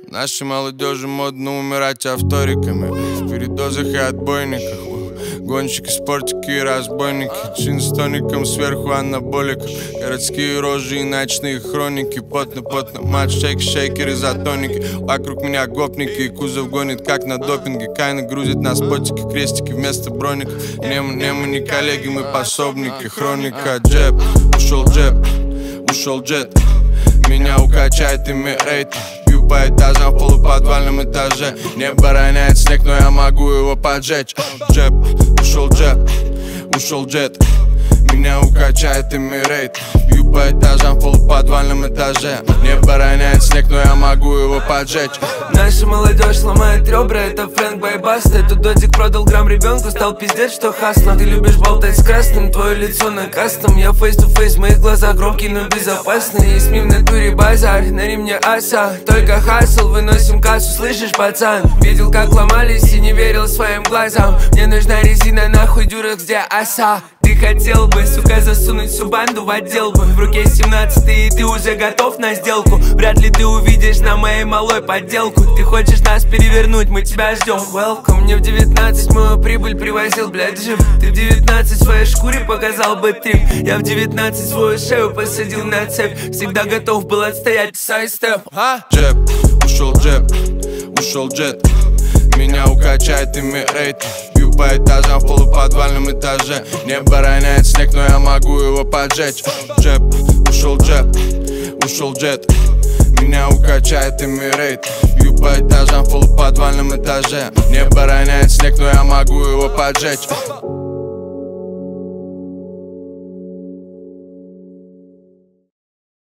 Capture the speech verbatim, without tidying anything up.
Нашей молодежи модно умирать авториками в передозах и отбойниках. Гонщики, спортики и разбойники, чин с тоником, сверху анаболик. Городские рожи и ночные хроники. Потно-потно матч, шейк, шейкеры, затоники. Вокруг меня гопники и кузов гонит, как на допинге. Кайна грузит на спотики, крестики вместо броников. Не мы, не мы не коллеги, мы пособники. Хроника, джеб, ушел джеб, ушел джет. Меня укачает ими рейтинг. Пью по этажам в полуподвальном этаже. Небо роняет снег, но я могу его поджечь. Джеб, ушел джеб, ушел джет. Меня укачает ими рейтинг. Пью по этажам в полуподвальном этаже. Небо роняет снег, но я могу его поджечь. Наша молодежь ломает ребра, это Фрэнк Байбаста. Этот додик продал грамм ребенку, стал пиздец, что хасло. Ты любишь болтать с красным, твое лицо на кастом. Я фейс-ту-фейс, в моих глазах громкие, но безопасные. И СМИ в натуре базар, на ремне аса. Только хасл, выносим кассу, слышишь, пацан? Видел, как ломались и не верил своим глазам. Мне нужна резина, нахуй дюрекс, где оса. Ты хотел бы, сука, засунуть всю банду в отдел бы. В руке семнадцатый, и ты уже готов на сделку. Вряд ли ты увидишь на моей малой подделку. Ты хочешь нас перевернуть, мы тебя ждем. Welcome. Мне в девятнадцать мою прибыль привозил, блядь, жив. Ты в девятнадцать в своей шкуре показал бы трип. Я в девятнадцать свою шею посадил на цепь. Всегда готов был отстоять сайстеп. Джеб, ушел джеб, ушел джет. Меня укачает ими рейтинг. Пью по этажам в полуподвальном этаже. Небо роняет снег, но я могу его поджечь. Джеб, ушел джеб, ушел джет. Меня укачает ими рейтинг. Пью по этажам в полуподвальном этаже. Небо роняет снег, но я могу его поджечь.